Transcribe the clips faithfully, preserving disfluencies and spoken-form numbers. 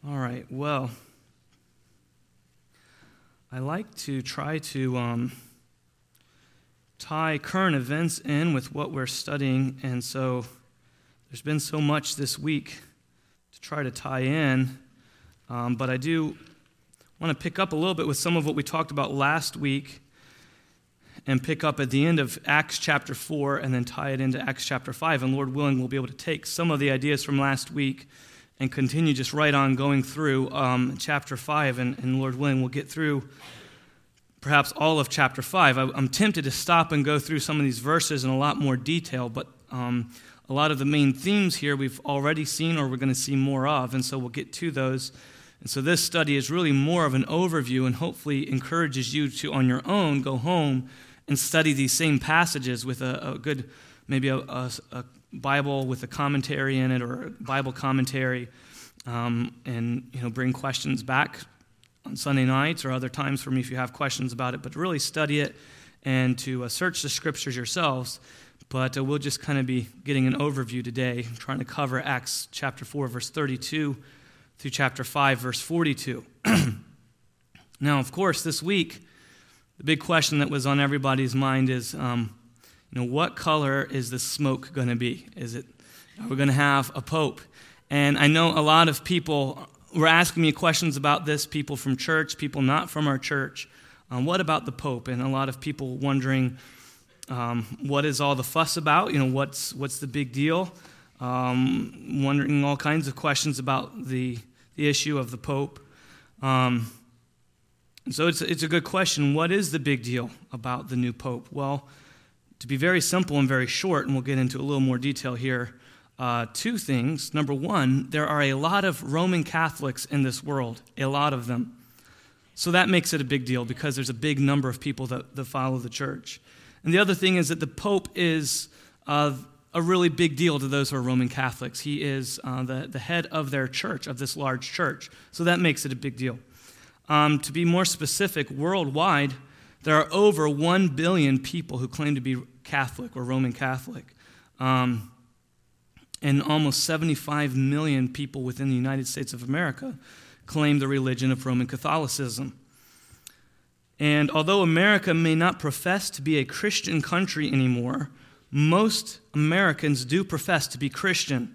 All right, well, I like to try to um, tie current events in with what we're studying, and so there's been so much this week to try to tie in, um, but I do want to pick up a little bit with some of what we talked about last week and pick up at the end of Acts chapter four and then tie it into Acts chapter five, and Lord willing, we'll be able to take some of the ideas from last week and continue just right on going through um, chapter five, and, and Lord willing, we'll get through perhaps all of chapter five. I, I'm tempted to stop and go through some of these verses in a lot more detail, but um, a lot of the main themes here we've already seen or we're going to see more of, and so we'll get to those. And so this study is really more of an overview and hopefully encourages you to, on your own, go home and study these same passages with a, a good, maybe a, a, a Bible with a commentary in it or a Bible commentary, um, and you know, bring questions back on Sunday nights or other times for me if you have questions about it, but to really study it and to uh, search the scriptures yourselves. But uh, we'll just kind of be getting an overview today, trying to cover Acts chapter four, verse thirty-two through chapter five, verse forty-two. Now, of course, this week, the big question that was on everybody's mind is, um, you know, what color is the smoke going to be? Is it, are we going to have a pope? And I know a lot of people were asking me questions about this, people from church, people not from our church. Um, what about the pope? And a lot of people wondering, um, what is all the fuss about? You know, what's what's the big deal? Um, wondering all kinds of questions about the the issue of the pope. Um, and so it's it's a good question. What is the big deal about the new pope? Well, to be very simple and very short, and we'll get into a little more detail here, uh, two things. Number one, there are a lot of Roman Catholics in this world, a lot of them. So that makes it a big deal because there's a big number of people that, that follow the church. And the other thing is that the Pope is uh, a really big deal to those who are Roman Catholics. He is uh, the, the head of their church, of this large church. So that makes it a big deal. Um, to be more specific, worldwide, there are over one billion people who claim to be Catholic or Roman Catholic. Um, and almost seventy-five million people within the United States of America claim the religion of Roman Catholicism. And although America may not profess to be a Christian country anymore, most Americans do profess to be Christian.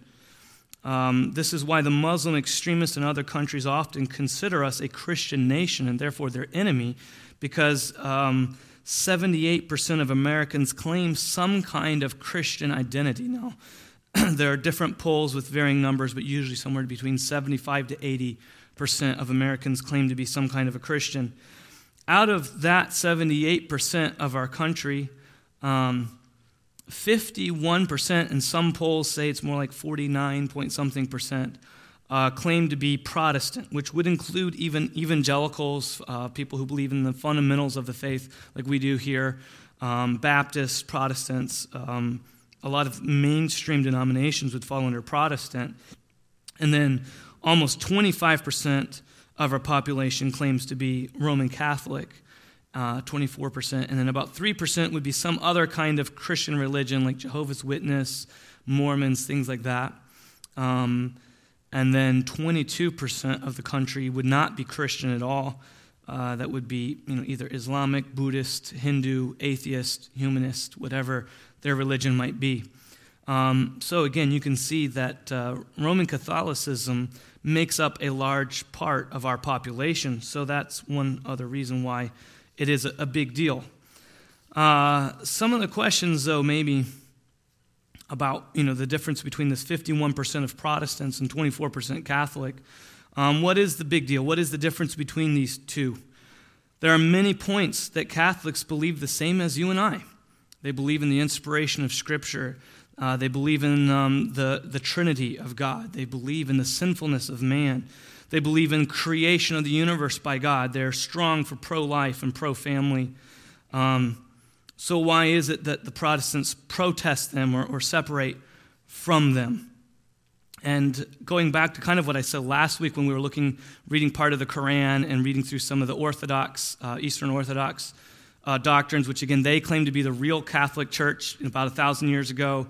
Um, this is why the Muslim extremists in other countries often consider us a Christian nation and therefore their enemy, because um, seventy-eight percent of Americans claim some kind of Christian identity. Now, there are different polls with varying numbers, but usually somewhere between seventy-five to eighty percent of Americans claim to be some kind of a Christian. Out of that seventy-eight percent of our country, um, fifty-one percent, and some polls say it's more like forty-nine point something percent, uh, claim to be Protestant, which would include even evangelicals, uh, people who believe in the fundamentals of the faith like we do here, um, Baptists, Protestants. Um, a lot of mainstream denominations would fall under Protestant. And then almost twenty-five percent of our population claims to be Roman Catholic. Uh, twenty-four percent, and then about three percent would be some other kind of Christian religion like Jehovah's Witness, Mormons, things like that. Um, and then twenty-two percent of the country would not be Christian at all. Uh, that would be, you know, either Islamic, Buddhist, Hindu, atheist, humanist, whatever their religion might be. Um, so again, you can see that uh, Roman Catholicism makes up a large part of our population. So that's one other reason why it is a big deal. Uh, some of the questions, though, maybe about, you know, the difference between this fifty-one percent of Protestants and twenty-four percent Catholic. Um, what is the big deal? What is the difference between these two? There are many points that Catholics believe the same as you and I. They believe in the inspiration of Scripture. Uh, they believe in um, the, the Trinity of God. They believe in the sinfulness of man. They believe in creation of the universe by God. They're strong for pro-life and pro-family. Um, so why is it that the Protestants protest them or, or separate from them? And going back to kind of what I said last week when we were looking, reading part of the Quran and reading through some of the Orthodox, uh, Eastern Orthodox uh, doctrines, which again, they claim to be the real Catholic Church about a thousand years ago.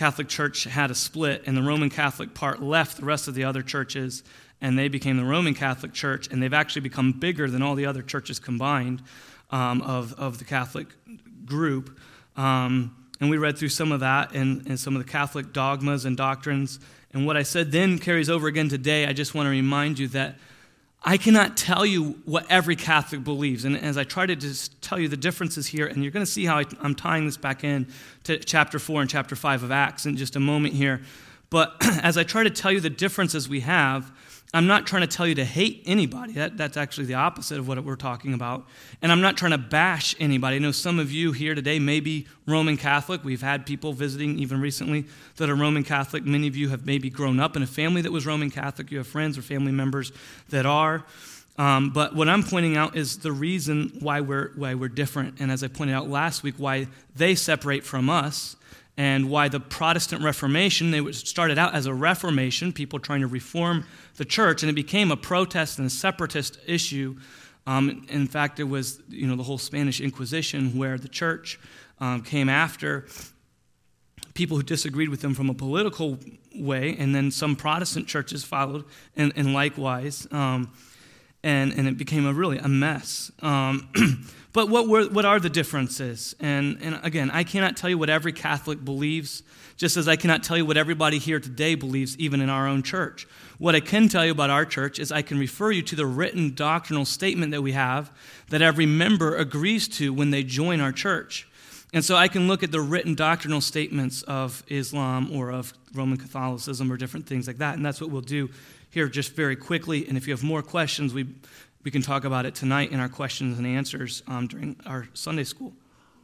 Catholic Church had a split, and the Roman Catholic part left the rest of the other churches, and they became the Roman Catholic Church, and they've actually become bigger than all the other churches combined um, of, of the Catholic group. Um, and we read through some of that and, and some of the Catholic dogmas and doctrines. And what I said then carries over again today. I just want to remind you that I cannot tell you what every Catholic believes. And as I try to just tell you the differences here, and you're going to see how I, I'm tying this back in to chapter four and chapter five of Acts in just a moment here. But as I try to tell you the differences we have, I'm not trying to tell you to hate anybody. That, that's actually the opposite of what we're talking about. And I'm not trying to bash anybody. I know some of you here today may be Roman Catholic. We've had people visiting even recently that are Roman Catholic. Many of you have maybe grown up in a family that was Roman Catholic. You have friends or family members that are. Um, but what I'm pointing out is the reason why we're, why we're different. And as I pointed out last week, why they separate from us. And why the Protestant Reformation, they started out as a reformation, people trying to reform the church, and it became a protest and a separatist issue. Um, in fact, it was you know the whole Spanish Inquisition, where the church um, came after people who disagreed with them from a political way, and then some Protestant churches followed, and, and likewise, um, and and it became a really a mess. Um, But what were, what are the differences? And, and again, I cannot tell you what every Catholic believes, just as I cannot tell you what everybody here today believes, even in our own church. What I can tell you about our church is I can refer you to the written doctrinal statement that we have that every member agrees to when they join our church. And so I can look at the written doctrinal statements of Islam or of Roman Catholicism or different things like that, and that's what we'll do here just very quickly. And if you have more questions, we... We can talk about it tonight in our questions and answers um, during our Sunday school.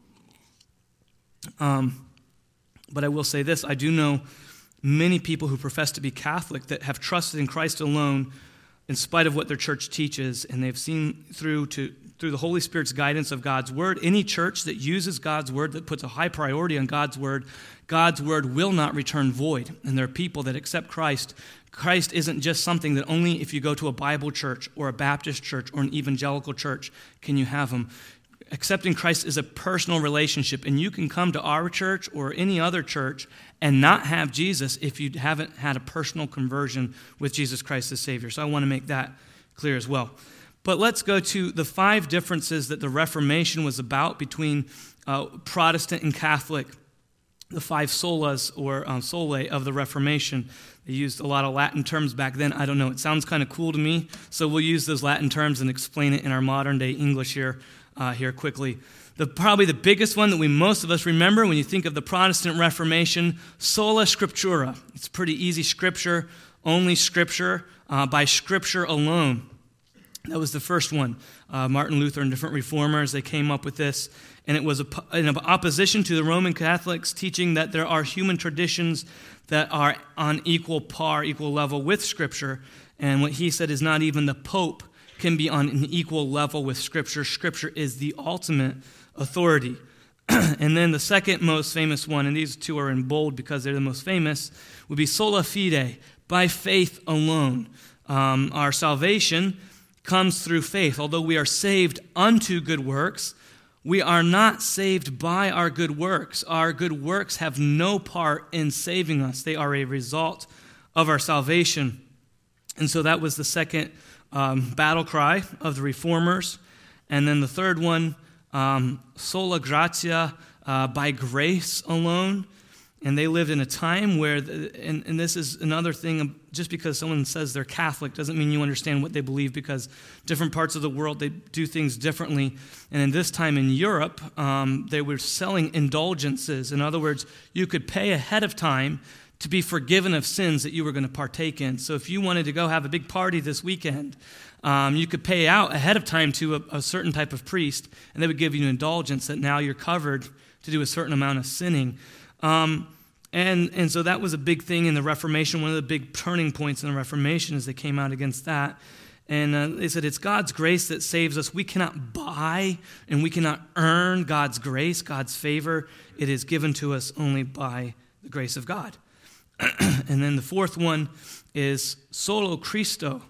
Um, but I will say this, I do know many people who profess to be Catholic that have trusted in Christ alone in spite of what their church teaches, and they've seen through to through the Holy Spirit's guidance of God's Word. Any church that uses God's Word, that puts a high priority on God's Word, God's Word will not return void. And there are people that accept Christ. Christ isn't just something that only if you go to a Bible church or a Baptist church or an evangelical church can you have Him. Accepting Christ is a personal relationship, and you can come to our church or any other church and not have Jesus if you haven't had a personal conversion with Jesus Christ as Savior. So I want to make that clear as well. But let's go to the five differences that the Reformation was about between uh, Protestant and Catholic, the five solas or um, solae of the Reformation. They used a lot of Latin terms back then. I don't know. It sounds kind of cool to me, so we'll use those Latin terms and explain it in our modern-day English here, uh, here quickly. The, probably the biggest one that we most of us remember when you think of the Protestant Reformation, sola scriptura. It's pretty easy. Scripture, only Scripture, uh, by Scripture alone. That was the first one. Uh, Martin Luther and different reformers, they came up with this. And it was a, in opposition to the Roman Catholics teaching that there are human traditions that are on equal par, equal level with Scripture. And what he said is not even the Pope can be on an equal level with Scripture. Scripture is the ultimate authority. And then the second most famous one, and these two are in bold because they're the most famous, would be sola fide, by faith alone. Um, our salvation comes through faith. Although we are saved unto good works, we are not saved by our good works. Our good works have no part in saving us. They are a result of our salvation. And so that was the second um, battle cry of the reformers. And then the third one, um, sola gratia, uh, by grace alone. And they lived in a time where, the, and, and this is another thing, just because someone says they're Catholic doesn't mean you understand what they believe, because different parts of the world, they do things differently. And in this time in Europe, um, they were selling indulgences. In other words, you could pay ahead of time to be forgiven of sins that you were going to partake in. So if you wanted to go have a big party this weekend, um, you could pay out ahead of time to a, a certain type of priest, and they would give you an indulgence that now you're covered to do a certain amount of sinning. Um, and and so that was a big thing in the Reformation. One of the big turning points in the Reformation is they came out against that. And uh, they said it's God's grace that saves us. We cannot buy and we cannot earn God's grace, God's favor. It is given to us only by the grace of God. And then the fourth one is solo Christo,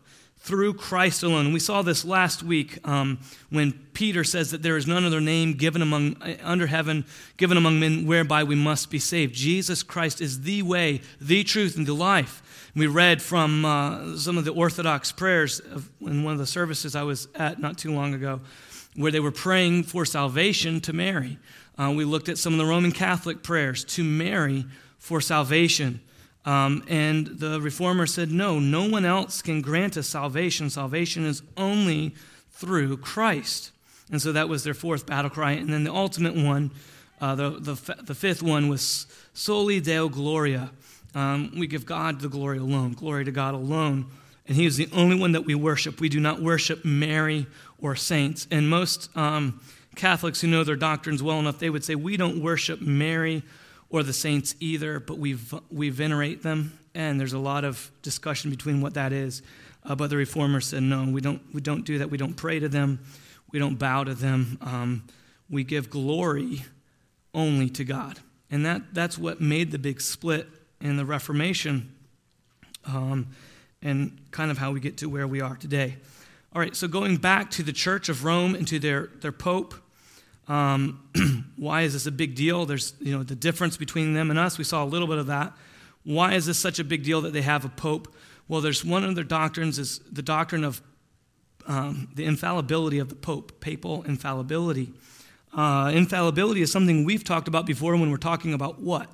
through Christ alone. We saw this last week um, when Peter says that there is none other name given among under heaven, given among men, whereby we must be saved. Jesus Christ is the way, the truth, and the life. We read from uh, some of the Orthodox prayers of, in one of the services I was at not too long ago, where they were praying for salvation to Mary. Uh, we looked at some of the Roman Catholic prayers to Mary for salvation. Um, and the Reformer said, no, no one else can grant us salvation. Salvation is only through Christ. And so that was their fourth battle cry. And then the ultimate one, uh, the, the, the fifth one was Soli Deo Gloria. Um, we give God the glory alone, glory to God alone. And he is the only one that we worship. We do not worship Mary or saints. And most um, Catholics who know their doctrines well enough, they would say, we don't worship Mary or the saints either, but we we venerate them. And there's a lot of discussion between what that is. Uh, but the Reformer said, no, we don't we don't do that. We don't pray to them. We don't bow to them. Um, we give glory only to God. And that that's what made the big split in the Reformation, um, and kind of how we get to where we are today. All right, so going back to the Church of Rome and to their, their Pope, um, why is this a big deal? There's, you know, the difference between them and us. We saw a little bit of that. Why is this such a big deal that they have a Pope? Well, there's one of their doctrines is the doctrine of um, the infallibility of the Pope, papal infallibility. Uh, infallibility is something we've talked about before when we're talking about what?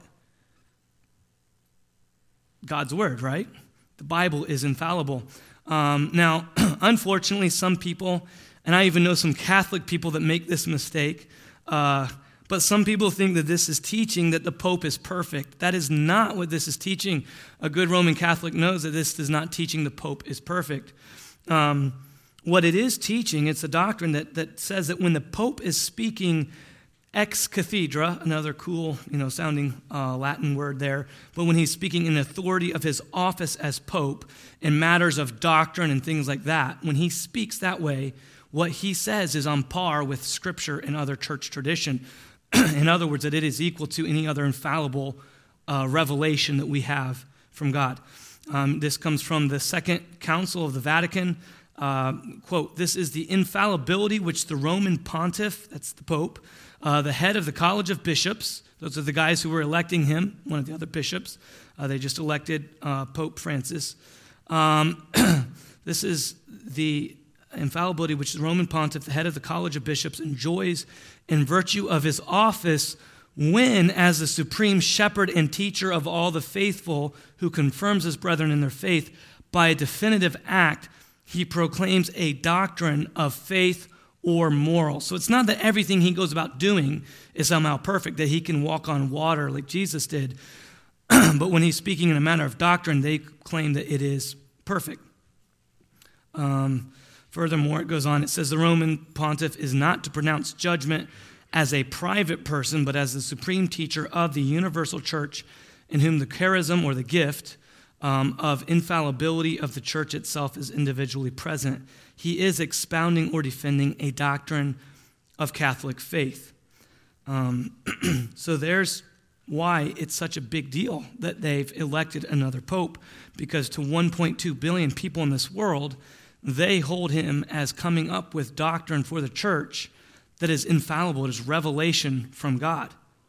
God's word, right? The Bible is infallible. Um, now, unfortunately, some people, and I even know some Catholic people that make this mistake, uh, but some people think that this is teaching that the Pope is perfect. That is not what this is teaching. A good Roman Catholic knows that this is not teaching the Pope is perfect. Um, what it is teaching, it's a doctrine that, that says that when the Pope is speaking ex cathedra, another cool, you know, sounding uh, Latin word there, but when he's speaking in authority of his office as Pope in matters of doctrine and things like that, when he speaks that way, what he says is on par with Scripture and other church tradition. In other words, that it is equal to any other infallible uh, revelation that we have from God. Um, this comes from the Second Council of the Vatican. Uh, quote, this is the infallibility which the Roman pontiff, that's the Pope, Uh, the head of the College of Bishops, those are the guys who were electing him, one of the other bishops. Uh, they just elected uh, Pope Francis. Um, this is the infallibility which the Roman pontiff, the head of the College of Bishops, enjoys in virtue of his office when, as the supreme shepherd and teacher of all the faithful who confirms his brethren in their faith, by a definitive act, he proclaims a doctrine of faith or moral. So it's not that everything he goes about doing is somehow perfect, that he can walk on water like Jesus did. But when he's speaking in a matter of doctrine, they claim that it is perfect. Um, furthermore, it goes on, it says the Roman pontiff is not to pronounce judgment as a private person, but as the supreme teacher of the universal church, in whom the charism or the gift um, of infallibility of the church itself is individually present. He is expounding or defending a doctrine of Catholic faith. Um, so there's why it's such a big deal that they've elected another pope, because to one point two billion people in this world, they hold him as coming up with doctrine for the church that is infallible. It is revelation from God,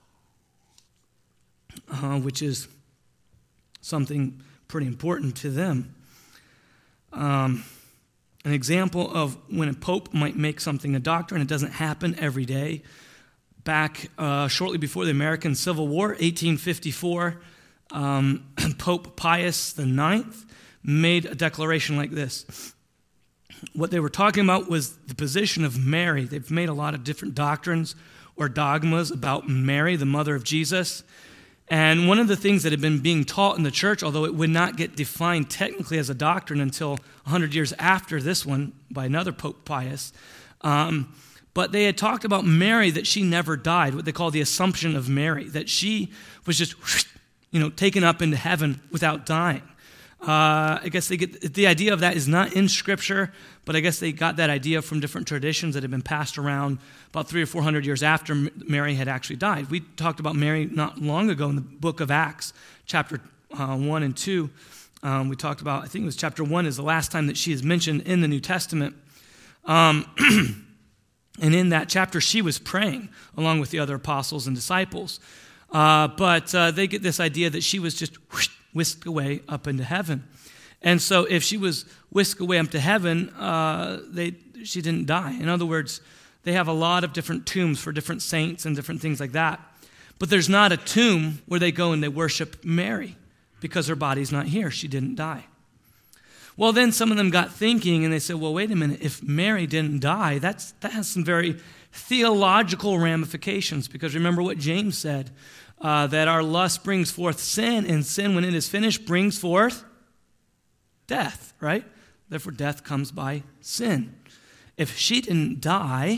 uh, which is something pretty important to them. Um, an example of when a pope might make something a doctrine, it doesn't happen every day. Back uh, shortly before the American Civil War, eighteen fifty-four, um, Pope Pius the Ninth made a declaration like this. What they were talking about was the position of Mary. They've made a lot of different doctrines or dogmas about Mary, the mother of Jesus. And one of the things that had been being taught in the church, although it would not get defined technically as a doctrine until one hundred years after this one by another Pope Pius, um, but they had talked about Mary, that she never died, what they call the Assumption of Mary, that she was just, you know, taken up into heaven without dying. Uh, I guess they get the idea of that is not in Scripture, but I guess they got that idea from different traditions that had been passed around about three or four hundred years after Mary had actually died. We talked about Mary not long ago in the book of Acts, chapter uh, one and two. Um, we talked about, I think it was chapter one is the last time that she is mentioned in the New Testament. Um, and in that chapter, she was praying along with the other apostles and disciples. Uh, but uh, they get this idea that she was just whoosh, whisked away up into heaven. And so if she was whisked away up to heaven, uh, they she didn't die. In other words, they have a lot of different tombs for different saints and different things like that. But there's not a tomb where they go and they worship Mary because her body's not here. She didn't die. Well, then some of them got thinking and they said, well, wait a minute. If Mary didn't die, that's, that has some very theological ramifications, because remember what James said, uh, that our lust brings forth sin, and sin, when it is finished, brings forth death, right? Therefore, death comes by sin. If she didn't die,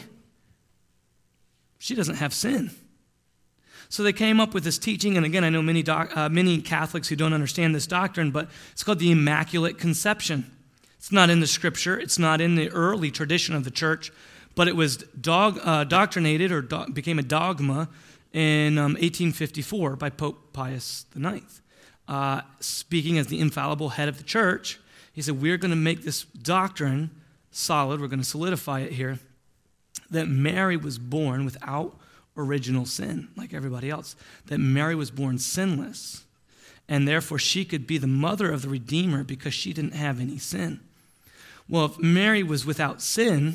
she doesn't have sin. So they came up with this teaching, and again, I know many doc, uh, many Catholics who don't understand this doctrine, but it's called the Immaculate Conception. It's not in the Scripture. It's not in the early tradition of the church, but it was dog, uh, doctrinated or do, became a dogma in um, eighteen fifty-four by Pope Pius the ninth. Uh, speaking as the infallible head of the church, he said, we're going to make this doctrine solid. We're going to solidify it here, that Mary was born without original sin, like everybody else, that Mary was born sinless, and therefore she could be the mother of the Redeemer because she didn't have any sin. Well, if Mary was without sin,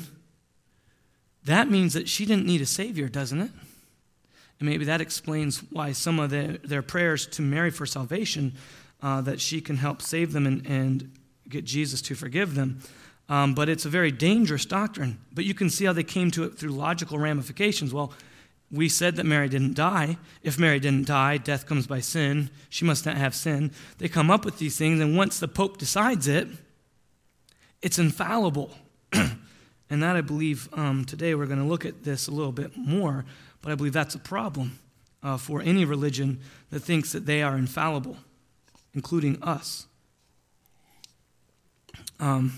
that means that she didn't need a Savior, doesn't it? And maybe that explains why some of their, their prayers to Mary for salvation, uh, that she can help save them and, and get Jesus to forgive them. Um, but it's a very dangerous doctrine. But you can see how they came to it through logical ramifications. Well, we said that Mary didn't die. If Mary didn't die, death comes by sin. She must not have sin. They come up with these things, and once the Pope decides it, it's infallible. And that, I believe, um, today we're going to look at this a little bit more, but I believe that's a problem uh, for any religion that thinks that they are infallible, including us. Um,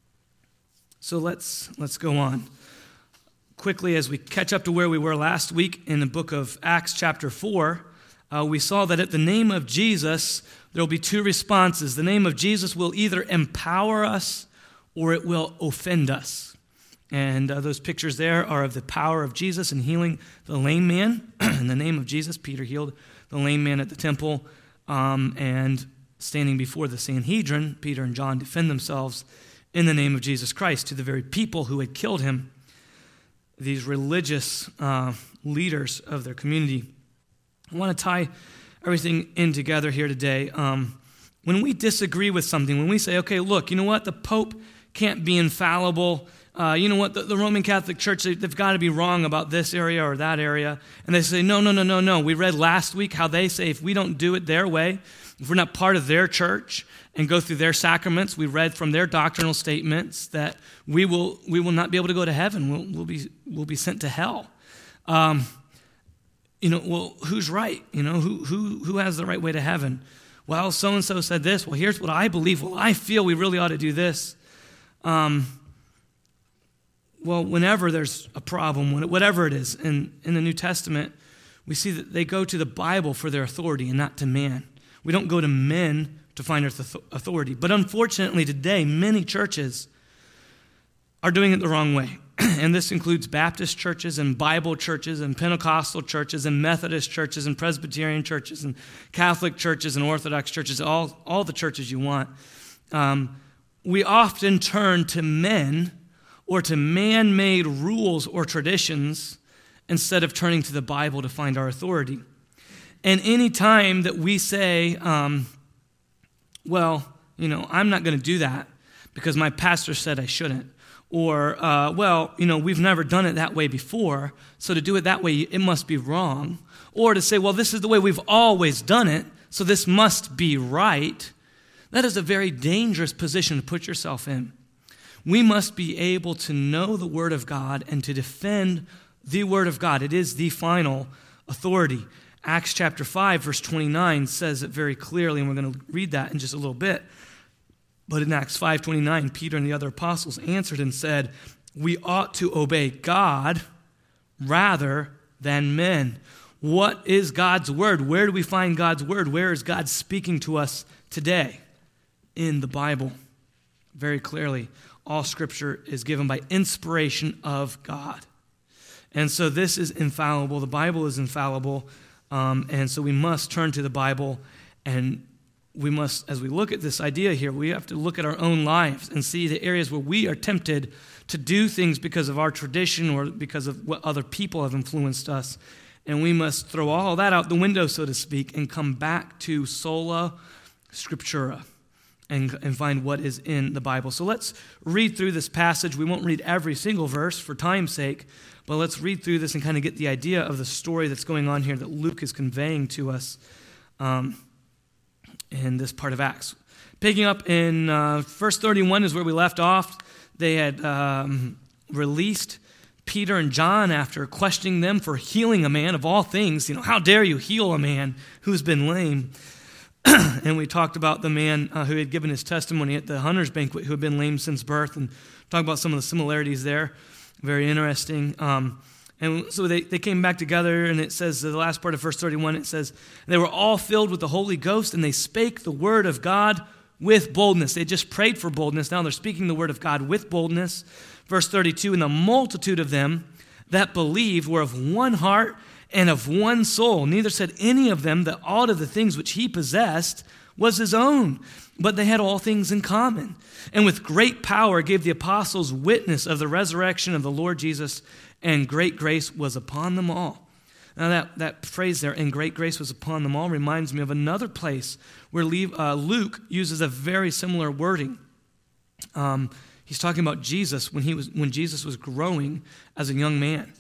so let's let's go on. Quickly, as we catch up to where we were last week in the book of Acts chapter four, uh, we saw that at the name of Jesus, there will be two responses. The name of Jesus will either empower us or it will offend us. And uh, those pictures there are of the power of Jesus in healing the lame man. In the name of Jesus, Peter healed the lame man at the temple. Um, and standing before the Sanhedrin, Peter and John defend themselves in the name of Jesus Christ to the very people who had killed him, these religious uh, leaders of their community. I want to tie everything in together here today. Um, when we disagree with something, when we say, okay, look, you know what, the Pope can't be infallible. Uh, you know what, the, the Roman Catholic Church, they, they've got to be wrong about this area or that area. And they say, no, no, no, no, no. We read last week how they say if we don't do it their way, if we're not part of their church and go through their sacraments, we read from their doctrinal statements that we will we will not be able to go to heaven. We'll, we'll be we'll be sent to hell. Um, you know, well, who's right? You know, who who who has the right way to heaven? Well, so and so said this. Well, here's what I believe. Well, I feel we really ought to do this. Um, well, whenever there's a problem, whatever it is, in in the New Testament, we see that they go to the Bible for their authority and not to man. We don't go to men to find our authority. But unfortunately today, many churches are doing it the wrong way. And this includes Baptist churches and Bible churches and Pentecostal churches and Methodist churches and Presbyterian churches and Catholic churches and Orthodox churches, all, all the churches you want. Um, we often turn to men or to man-made rules or traditions instead of turning to the Bible to find our authority. And any time that we say, um, well, you know, I'm not going to do that because my pastor said I shouldn't. Or, uh, well, you know, we've never done it that way before, so to do it that way, it must be wrong. Or to say, well, this is the way we've always done it, so this must be right. That is a very dangerous position to put yourself in. We must be able to know the Word of God and to defend the Word of God. It is the final authority. Acts chapter five, verse twenty-nine says it very clearly, and we're going to read that in just a little bit. But in Acts five twenty-nine, Peter and the other apostles answered and said, we ought to obey God rather than men. What is God's word? Where do we find God's word? Where is God speaking to us today? in the Bible very clearly. All Scripture is given by inspiration of God. And so this is infallible. The Bible is infallible. Um, and so we must turn to the Bible, and we must, as we look at this idea here, we have to look at our own lives and see the areas where we are tempted to do things because of our tradition or because of what other people have influenced us. And we must throw all that out the window, so to speak, and come back to sola scriptura and, and find what is in the Bible. So let's read through this passage. We won't read every single verse for time's sake, but let's read through this and kind of get the idea of the story that's going on here that Luke is conveying to us um, in this part of Acts. Picking up in uh, verse thirty-one is where we left off. They had um, released Peter and John after questioning them for healing a man of all things. You know, how dare you heal a man who's been lame? And we talked about the man uh, who had given his testimony at the hunter's banquet who had been lame since birth, and talked about some of the similarities there. Very interesting. Um, and so they, they came back together, and it says, the last part of verse thirty-one, it says, they were all filled with the Holy Ghost, and they spake the word of God with boldness. They just prayed for boldness. Now they're speaking the word of God with boldness. Verse thirty-two, and the multitude of them that believed were of one heart and of one soul. Neither said any of them that aught of the things which he possessed was his own, but they had all things in common. And with great power gave the apostles witness of the resurrection of the Lord Jesus, and great grace was upon them all. Now that, that phrase there, and great grace was upon them all, reminds me of another place where uh, Luke uses a very similar wording. Um, he's talking about Jesus when he was when Jesus was growing as a young man.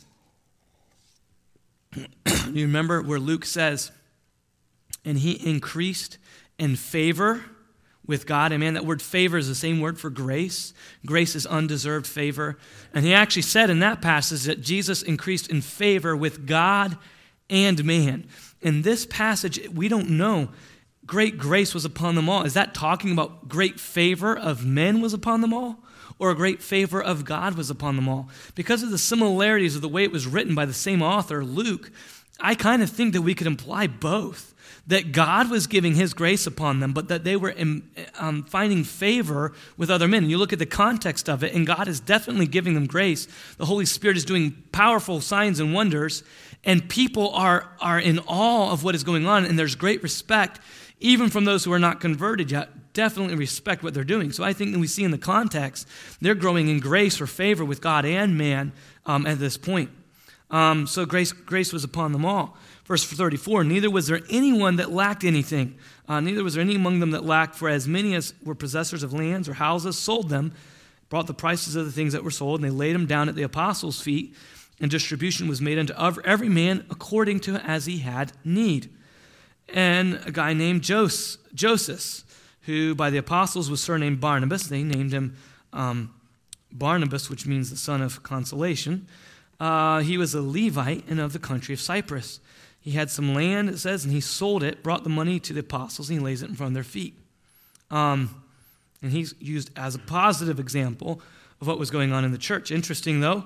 You remember where Luke says, and he increased in favor with God. And man, that word favor is the same word for grace. Grace is undeserved favor. And he actually said in that passage that Jesus increased in favor with God and man. In this passage, we don't know great grace was upon them all. Is that talking about great favor of men was upon them all? Or a great favor of God was upon them all? Because of the similarities of the way it was written by the same author, Luke, I kind of think that we could imply both. That God was giving his grace upon them, but that they were um, finding favor with other men. And you look at the context of it, and God is definitely giving them grace. The Holy Spirit is doing powerful signs and wonders, and people are, are in awe of what is going on, and there's great respect, even from those who are not converted yet. Definitely respect what they're doing. So I think that we see in the context, they're growing in grace or favor with God and man um, at this point. Um, so grace, grace was upon them all. Verse thirty-four, neither was there anyone that lacked anything. Uh, neither was there any among them that lacked, for as many as were possessors of lands or houses sold them, brought the prices of the things that were sold, and they laid them down at the apostles' feet, and distribution was made unto every man according to as he had need. And a guy named Jos- Joseph, who by the apostles was surnamed Barnabas, they named him um, Barnabas, which means the son of consolation. Uh, he was a Levite and of the country of Cyprus. He had some land, it says, and he sold it, brought the money to the apostles, and he lays it in front of their feet. Um, and he's used as a positive example of what was going on in the church. Interesting, though,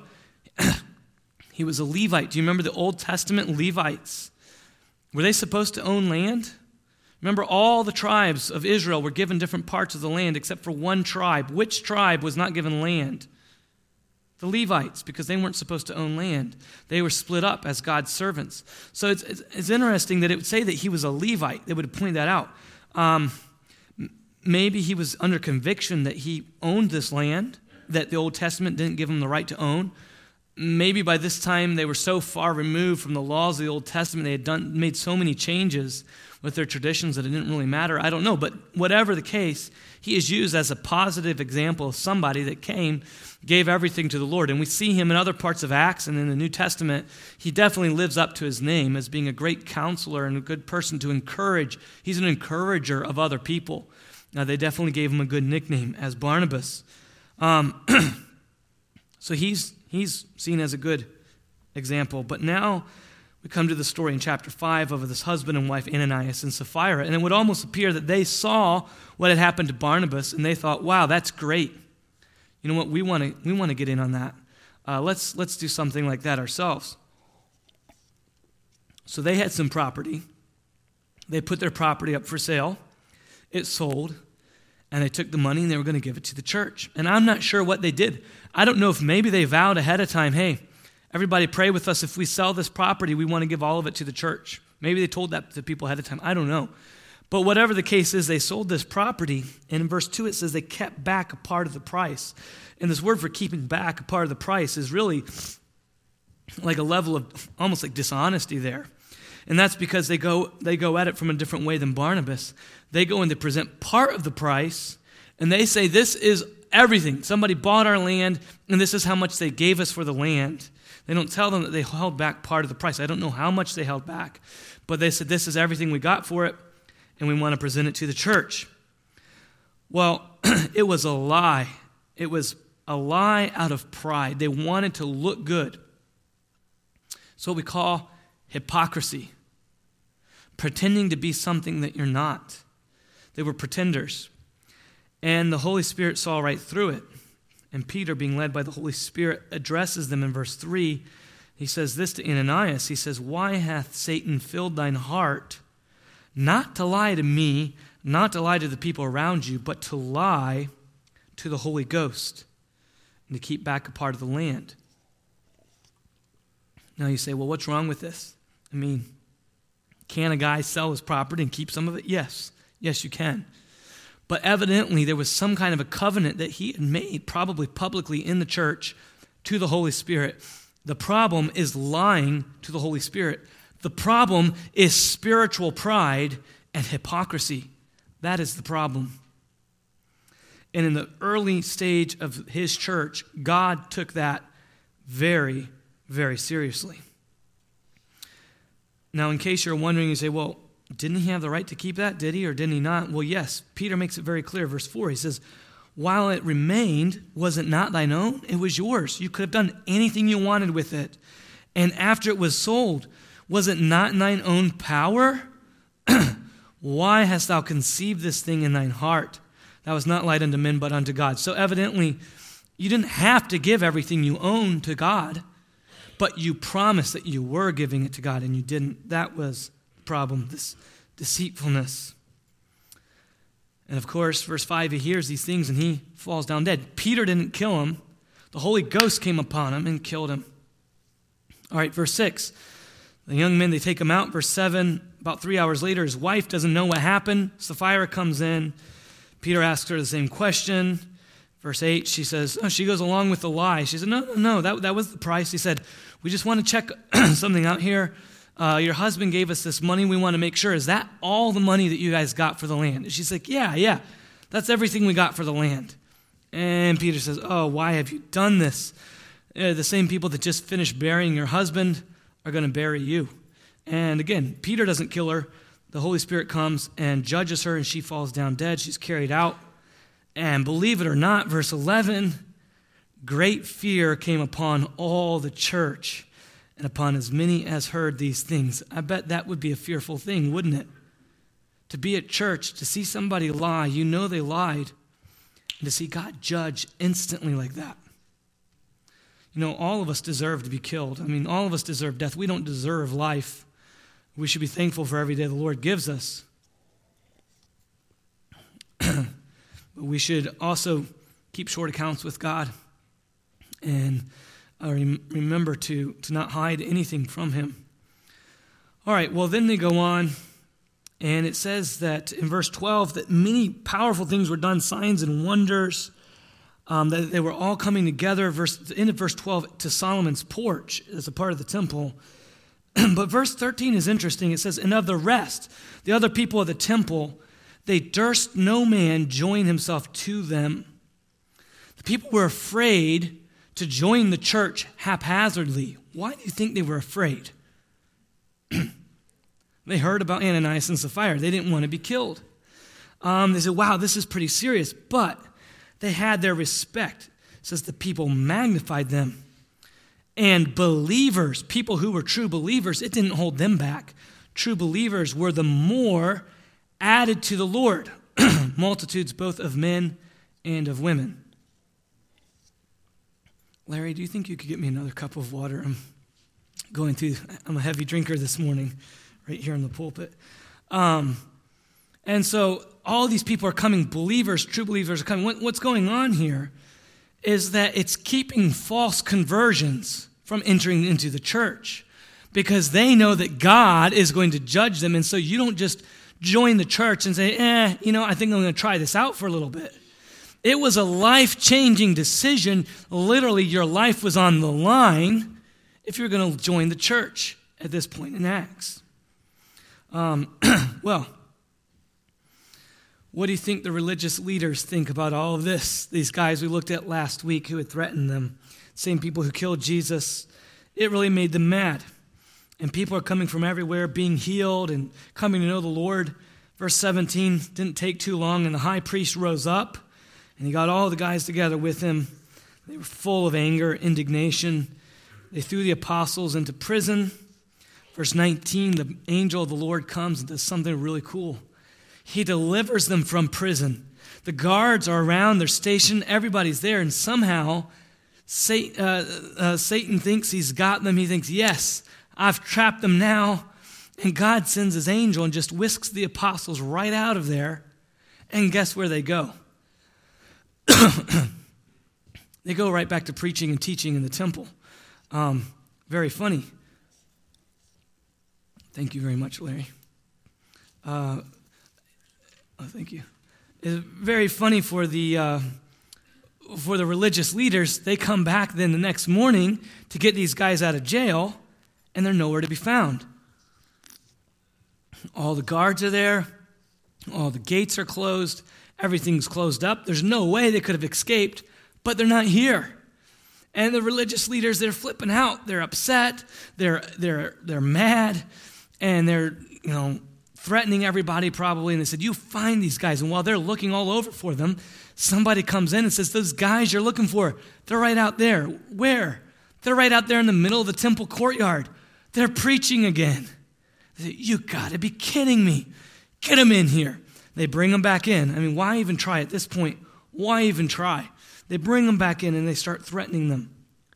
he was a Levite. Do you remember the Old Testament Levites? Were they supposed to own land? Remember, all the tribes of Israel were given different parts of the land except for one tribe. Which tribe was not given land? The Levites, because they weren't supposed to own land. They were split up as God's servants. So it's, it's, it's interesting that it would say that he was a Levite. They would point that out. Um, maybe he was under conviction that he owned this land, that the Old Testament didn't give him the right to own. Maybe by this time they were so far removed from the laws of the Old Testament, they had done made so many changes with their traditions that it didn't really matter. I don't know, but whatever the case, he is used as a positive example of somebody that came, gave everything to the Lord. And we see him in other parts of Acts and in the New Testament. He definitely lives up to his name as being a great counselor and a good person to encourage. He's an encourager of other people. Now, they definitely gave him a good nickname as Barnabas. Um, so he's he's seen as a good example. But now we come to the story in chapter five of this husband and wife, Ananias and Sapphira. And it would almost appear that they saw what had happened to Barnabas, and they thought, wow, that's great. You know what? We want to we want to get in on that. Uh, let's let's do something like that ourselves. So they had some property. They put their property up for sale. It sold. And they took the money and they were going to give it to the church. And I'm not sure what they did. I don't know if maybe they vowed ahead of time, hey, everybody pray with us. If we sell this property, we want to give all of it to the church. Maybe they told that to people ahead of time. I don't know. But whatever the case is, they sold this property. And in verse two, it says they kept back a part of the price. And this word for keeping back a part of the price is really like a level of almost like dishonesty there. And that's because they go they go at it from a different way than Barnabas. They go and they present part of the price, and they say this is everything. Somebody bought our land, and this is how much they gave us for the land. They don't tell them that they held back part of the price. I don't know how much they held back, but they said this is everything we got for it, and we want to present it to the church. Well, it was a lie. It was a lie out of pride. They wanted to look good. It's what we call hypocrisy. Pretending to be something that you're not. They were pretenders. And the Holy Spirit saw right through it. And Peter, being led by the Holy Spirit, addresses them in verse three. He says this to Ananias. He says, "Why hath Satan filled thine heart, not to lie to me, not to lie to the people around you, but to lie to the Holy Ghost, and to keep back a part of the land?" Now you say, well, what's wrong with this? I mean, can a guy sell his property and keep some of it? Yes. Yes, you can. But evidently there was some kind of a covenant that he had made, probably publicly in the church, to the Holy Spirit. The problem is lying to the Holy Spirit. The problem is spiritual pride and hypocrisy. That is the problem. And in the early stage of his church, God took that very, very seriously. Now, in case you're wondering, you say, well, didn't he have the right to keep that? Did he or didn't he not? Well, yes. Peter makes it very clear. Verse four, he says, "While it remained, was it not thine own? It was yours. You could have done anything you wanted with it. And after it was sold, was it not in thine own power? Why hast thou conceived this thing in thine heart? Thou was not light unto men, but unto God." So evidently, you didn't have to give everything you own to God, but you promised that you were giving it to God, and you didn't. That was the problem, this deceitfulness. And of course, verse five, he hears these things, and he falls down dead. Peter didn't kill him. The Holy Ghost came upon him and killed him. All right, verse six. The young men, they take him out. Verse seven, about three hours later, his wife doesn't know what happened. Sapphira comes in. Peter asks her the same question. Verse eight, she says, oh, she goes along with the lie. She said, no, no, no, that, that was the price. He said, we just want to check something out here. Uh, your husband gave us this money. We want to make sure. Is that all the money that you guys got for the land? And she's like, yeah, yeah, that's everything we got for the land. And Peter says, oh, why have you done this? Uh, the same people that just finished burying your husband are going to bury you. And again, Peter doesn't kill her. The Holy Spirit comes and judges her, and she falls down dead. She's carried out. And believe it or not, verse eleven, great fear came upon all the church and upon as many as heard these things. I bet that would be a fearful thing, wouldn't it? To be at church, to see somebody lie, you know they lied, and to see God judge instantly like that. You know, all of us deserve to be killed. I mean, all of us deserve death. We don't deserve life. We should be thankful for every day the Lord gives us. But we should also keep short accounts with God and uh, rem- remember to, to not hide anything from him. All right, well, then they go on, and it says that in verse twelve that many powerful things were done, signs and wonders, um, that they were all coming together. Verse, the end of verse twelve, to Solomon's porch as a part of the temple. But verse thirteen is interesting. It says, and of the rest, the other people of the temple, they durst no man join himself to them. The people were afraid to join the church haphazardly. Why do you think they were afraid? They heard about Ananias and Sapphira. They didn't want to be killed. Um, they said, wow, this is pretty serious. But they had their respect. It says the people magnified them. And believers, people who were true believers, it didn't hold them back. True believers were the more added to the Lord, multitudes both of men and of women. Larry, do you think you could get me another cup of water? I'm going through, I'm a heavy drinker this morning, right here in the pulpit. Um, And so all these people are coming, believers, true believers are coming. What, what's going on here is that it's keeping false conversions from entering into the church because they know that God is going to judge them. And so you don't just join the church and say, eh, you know, I think I'm going to try this out for a little bit. It was a life-changing decision. Literally, your life was on the line if you're going to join the church at this point in Acts. Um, well, what do you think the religious leaders think about all of this? These guys we looked at last week who had threatened them, same people who killed Jesus, it really made them mad. And people are coming from everywhere, being healed and coming to know the Lord. Verse seventeen, didn't take too long, and the high priest rose up, and he got all the guys together with him. They were full of anger, indignation. They threw the apostles into prison. Verse nineteen, the angel of the Lord comes and does something really cool. He delivers them from prison. The guards are around, they're stationed, everybody's there, and somehow Satan, uh, uh, Satan thinks he's got them. He thinks, yes, I've trapped them now. And God sends his angel and just whisks the apostles right out of there. And guess where they go? They go right back to preaching and teaching in the temple. Um, very funny. Thank you very much, Larry. Uh, oh, thank you. It's very funny for the uh, for the religious leaders. They come back then the next morning to get these guys out of jail, and they're nowhere to be found. All the guards are there. All the gates are closed. Everything's closed up. There's no way they could have escaped, but they're not here. And the religious leaders, they're flipping out. They're upset. They're they're they're mad, and they're you know threatening everybody probably. And they said, "You find these guys." And while they're looking all over for them, somebody comes in and says, "Those guys you're looking for, they're right out there." Where? They're right out there in the middle of the temple courtyard. They're preaching again. They say, "You got to be kidding me! Get them in here." They bring them back in. I mean, why even try at this point? Why even try? They bring them back in and they start threatening them.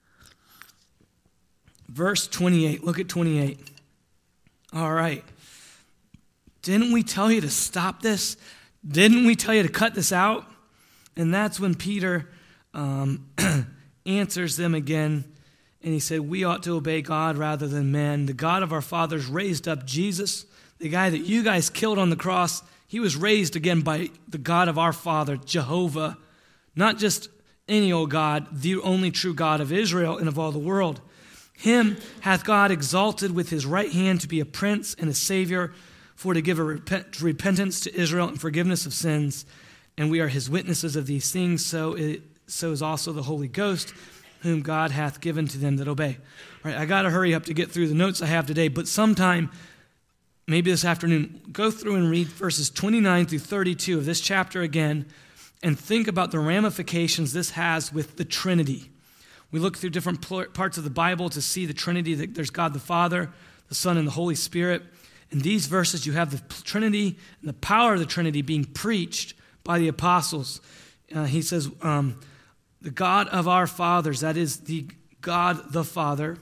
Verse twenty-eight. Look at twenty-eight. All right. Didn't we tell you to stop this? Didn't we tell you to cut this out? And that's when Peter um, answers them again. And he said, we ought to obey God rather than men. The God of our fathers raised up Jesus, the guy that you guys killed on the cross. He was raised again by the God of our Father, Jehovah. Not just any old God, the only true God of Israel and of all the world. Him hath God exalted with his right hand to be a prince and a savior, for to give a repent, repentance to Israel and forgiveness of sins. And we are his witnesses of these things, so, it, so is also the Holy Ghost, whom God hath given to them that obey. All right, I got to hurry up to get through the notes I have today, but sometime, maybe this afternoon, go through and read verses twenty-nine through thirty-two of this chapter again, and think about the ramifications this has with the Trinity. We look through different parts of the Bible to see the Trinity, that there's God the Father, the Son, and the Holy Spirit. In these verses, you have the Trinity and the power of the Trinity being preached by the apostles. Uh, he says, um, the God of our fathers, that is the God the Father,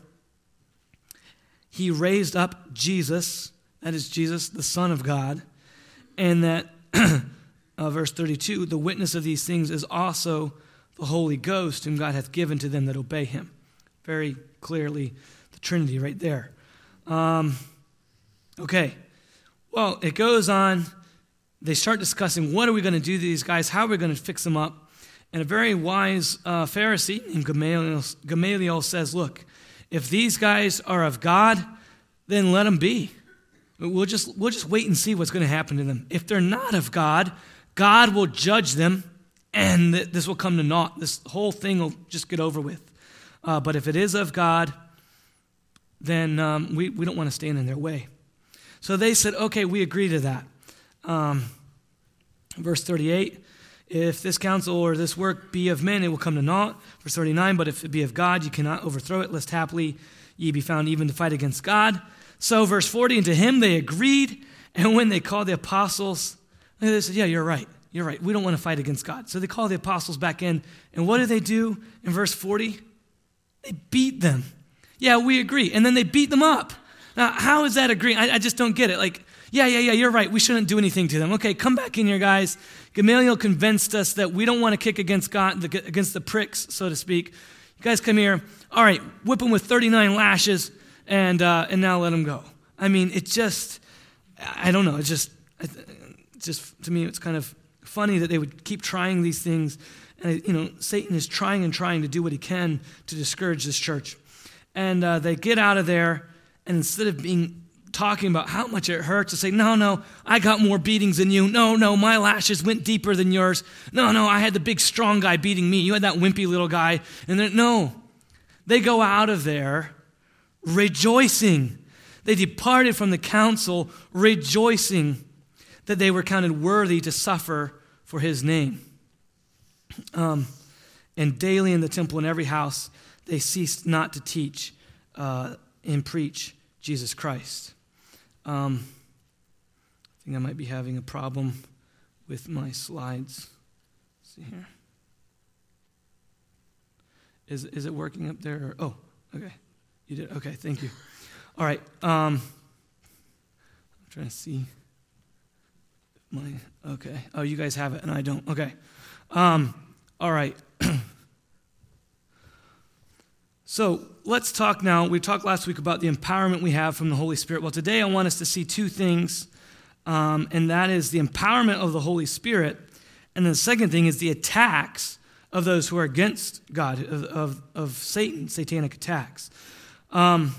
he raised up Jesus, that is Jesus, the Son of God, and that, uh, verse thirty-two, the witness of these things is also the Holy Ghost, whom God hath given to them that obey him. Very clearly, the Trinity right there. Um, okay, well, it goes on. They start discussing, what are we going to do to these guys? How are we going to fix them up? And a very wise uh, Pharisee named Gamaliel, Gamaliel says, look, if these guys are of God, then let them be. We'll just, we'll just wait and see what's going to happen to them. If they're not of God, God will judge them, and th- this will come to naught. This whole thing will just get over with. Uh, but if it is of God, then um, we, we don't want to stand in their way. So they said, okay, we agree to that. Um, verse thirty-eight, if this counsel or this work be of men, it will come to naught. Verse thirty-nine, but if it be of God, you cannot overthrow it, lest haply ye be found even to fight against God. So verse forty, and to him they agreed, and when they called the apostles, they said, yeah, you're right, you're right, we don't want to fight against God. So they call the apostles back in, and what do they do in verse forty? They beat them. Yeah, we agree. And then they beat them up. Now, how is that agreeing? I, I just don't get it. Like, Yeah, yeah, yeah, you're right. We shouldn't do anything to them. Okay, come back in here, guys. Gamaliel convinced us that we don't want to kick against God, against the pricks, so to speak. You guys come here. All right, whip them with thirty-nine lashes, and uh, and now let them go. I mean, it just, I don't know. It's just, it's just to me, it's kind of funny that they would keep trying these things. And, you know, Satan is trying and trying to do what he can to discourage this church. And uh, they get out of there, and instead of being talking about how much it hurts, to say, no, no, I got more beatings than you. No, no, my lashes went deeper than yours. No, no, I had the big strong guy beating me. You had that wimpy little guy. And then, no, they go out of there rejoicing. They departed from the council rejoicing that they were counted worthy to suffer for his name. Um, and daily in the temple in every house, they ceased not to teach uh, and preach Jesus Christ. Um, I think I might be having a problem with my slides. Let's see here. Is is it working up there? Or, oh, okay. You did? Okay, thank you. All right. Um, I'm trying to see my, okay. Oh, you guys have it and I don't. Okay. Um, all right. So let's talk now. We talked last week about the empowerment we have from the Holy Spirit. Well, today I want us to see two things, um, and that is the empowerment of the Holy Spirit, and the second thing is the attacks of those who are against God, of, of, of Satan, satanic attacks. Um,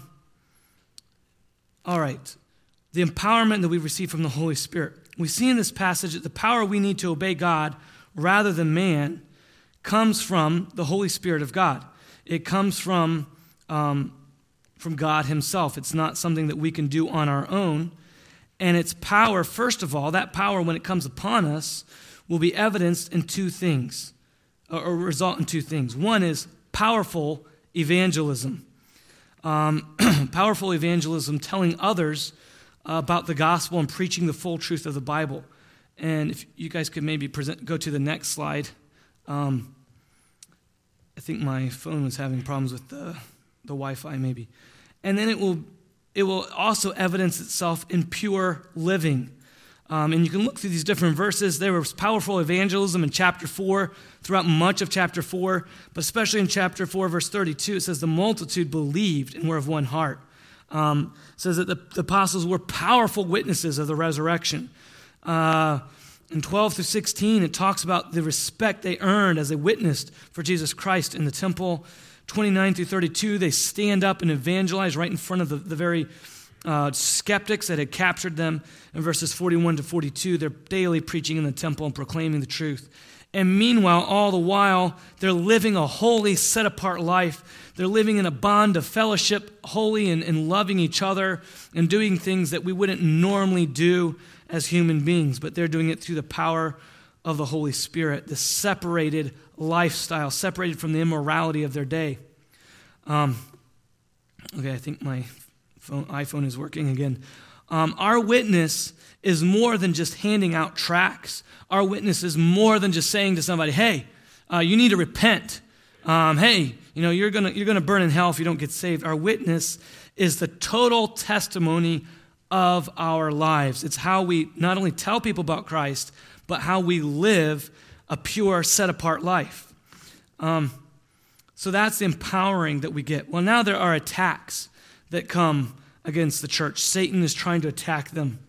all right. The empowerment that we receive from the Holy Spirit. We see in this passage that the power we need to obey God rather than man comes from the Holy Spirit of God. It comes from, um, from God himself. It's not something that we can do on our own. And its power, first of all, that power when it comes upon us will be evidenced in two things, or, or result in two things. One is powerful evangelism. Um, powerful evangelism, telling others uh, about the gospel and preaching the full truth of the Bible. And if you guys could maybe present, go to the next slide. Um, I think my phone was having problems with the, the Wi-Fi maybe. And then it will it will also evidence itself in pure living. Um, and you can look through these different verses. There was powerful evangelism in chapter four, throughout much of chapter four, but especially in chapter four, verse thirty-two, it says the multitude believed and were of one heart. Um, it says that the, the apostles were powerful witnesses of the resurrection. Uh In twelve through sixteen, it talks about the respect they earned as they witnessed for Jesus Christ in the temple. twenty-nine through thirty-two, they stand up and evangelize right in front of the, the very uh, skeptics that had captured them. In verses forty-one to forty-two, they're daily preaching in the temple and proclaiming the truth. And meanwhile, all the while, they're living a holy, set-apart life. They're living in a bond of fellowship, holy and, and loving each other and doing things that we wouldn't normally do as human beings, but they're doing it through the power of the Holy Spirit, the separated lifestyle, separated from the immorality of their day. Um, okay, I think my phone, iPhone is working again. Um, our witness is more than just handing out tracts. Our witness is more than just saying to somebody, hey, uh, you need to repent. Um, hey, you know, you're gonna you're gonna burn in hell if you don't get saved. Our witness is the total testimony of our lives. It's how we not only tell people about Christ, but how we live a pure, set-apart life. Um, so that's the empowering that we get. Well, now there are attacks that come against the church. Satan is trying to attack them.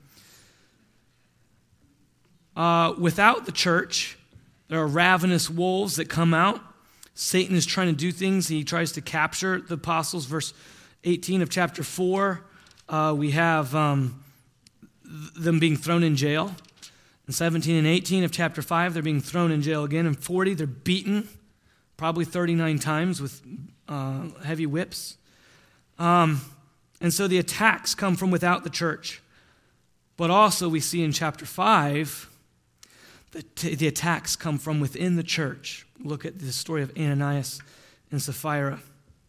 Uh, without the church, there are ravenous wolves that come out. Satan is trying to do things. He tries to capture the apostles. Verse eighteen of chapter four, uh, we have um, them being thrown in jail. In seventeen and eighteen of chapter five, they're being thrown in jail again. In forty, they're beaten, probably thirty-nine times with uh, heavy whips. Um, and so the attacks come from without the church. But also we see in chapter five, that t- the attacks come from within the church. Look at the story of Ananias and Sapphira.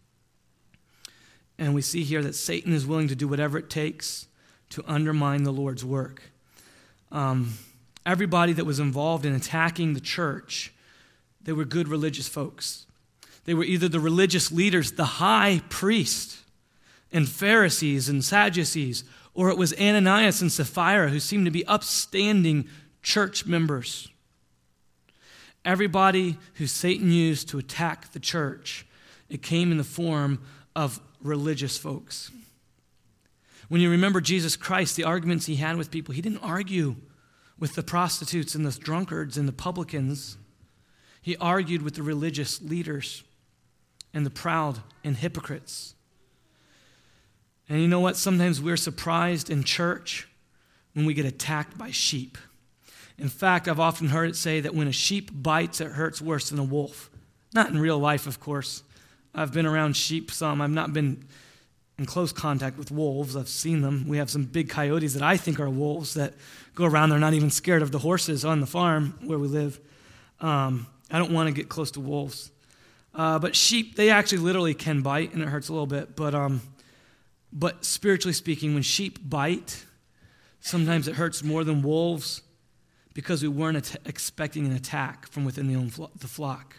And we see here that Satan is willing to do whatever it takes to undermine the Lord's work. Um, everybody that was involved in attacking the church, they were good religious folks. They were either the religious leaders, the high priest, and Pharisees and Sadducees, Or it was Ananias and Sapphira, who seemed to be upstanding church members. Everybody who Satan used to attack the church, it came in the form of religious folks. When you remember Jesus Christ, the arguments he had with people, he didn't argue with the prostitutes and the drunkards and the publicans. He argued with the religious leaders and the proud and hypocrites. And you know what? Sometimes we're surprised in church when we get attacked by sheep. In fact, I've often heard it say that when a sheep bites, it hurts worse than a wolf. Not in real life, of course. I've been around sheep some. I've not been in close contact with wolves. I've seen them. We have some big coyotes that I think are wolves that go around. They're not even scared of the horses on the farm where we live. Um, I don't want to get close to wolves. Uh, but sheep, they actually literally can bite, and it hurts a little bit. But um, but spiritually speaking, when sheep bite, sometimes it hurts more than wolves because we weren't at- expecting an attack from within the, own flo- the flock.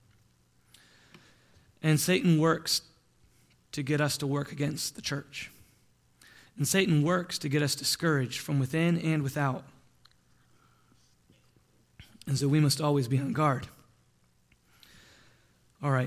And Satan works to get us to work against the church. And Satan works to get us discouraged from within and without. And so we must always be on guard. All right.